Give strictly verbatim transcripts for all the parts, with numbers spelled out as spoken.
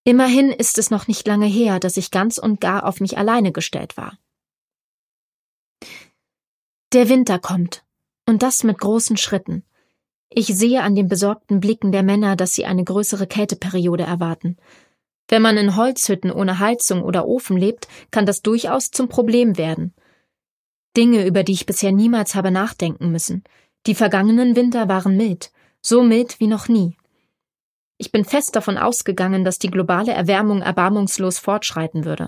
Immerhin ist es noch nicht lange her, dass ich ganz und gar auf mich alleine gestellt war. Der Winter kommt, und das mit großen Schritten. Ich sehe an den besorgten Blicken der Männer, dass sie eine größere Kälteperiode erwarten. Wenn man in Holzhütten ohne Heizung oder Ofen lebt, kann das durchaus zum Problem werden. Dinge, über die ich bisher niemals habe nachdenken müssen. Die vergangenen Winter waren mild, so mild wie noch nie. Ich bin fest davon ausgegangen, dass die globale Erwärmung erbarmungslos fortschreiten würde.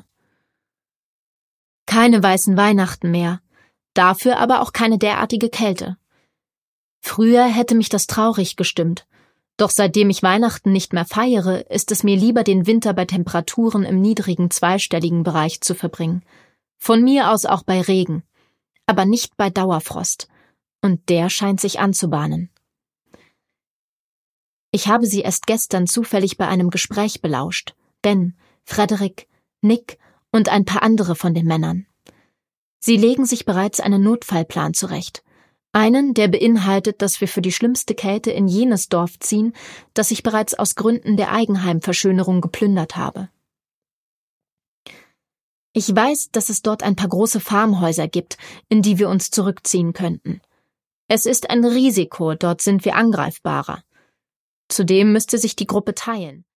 Keine weißen Weihnachten mehr, dafür aber auch keine derartige Kälte. Früher hätte mich das traurig gestimmt, doch seitdem ich Weihnachten nicht mehr feiere, ist es mir lieber, den Winter bei Temperaturen im niedrigen zweistelligen Bereich zu verbringen. Von mir aus auch bei Regen, aber nicht bei Dauerfrost. Und der scheint sich anzubahnen. Ich habe sie erst gestern zufällig bei einem Gespräch belauscht. Ben, Frederick, Nick und ein paar andere von den Männern. Sie legen sich bereits einen Notfallplan zurecht. Einen, der beinhaltet, dass wir für die schlimmste Kälte in jenes Dorf ziehen, das ich bereits aus Gründen der Eigenheimverschönerung geplündert habe. Ich weiß, dass es dort ein paar große Farmhäuser gibt, in die wir uns zurückziehen könnten. Es ist ein Risiko, dort sind wir angreifbarer. Zudem müsste sich die Gruppe teilen.